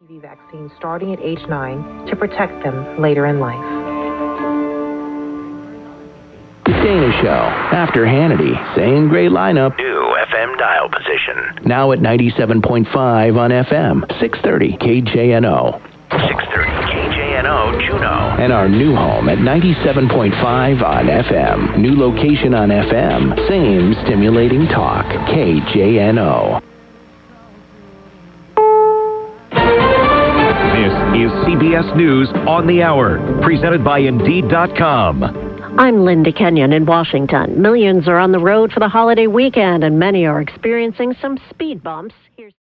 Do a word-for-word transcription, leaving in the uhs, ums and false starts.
T V vaccine starting at age nine to protect them later in life. The Dana Show, after Hannity, same great lineup. New F M dial position. Now at ninety-seven point five on F M, six thirty K J N O. six thirty K J N O Juneau. And our new home at ninety-seven point five on F M. New location on F M. Same stimulating talk. K J N O. This is C B S News on the Hour, presented by Indeed dot com. I'm Linda Kenyon in Washington. Millions are on the road for the holiday weekend, and many are experiencing some speed bumps. Here's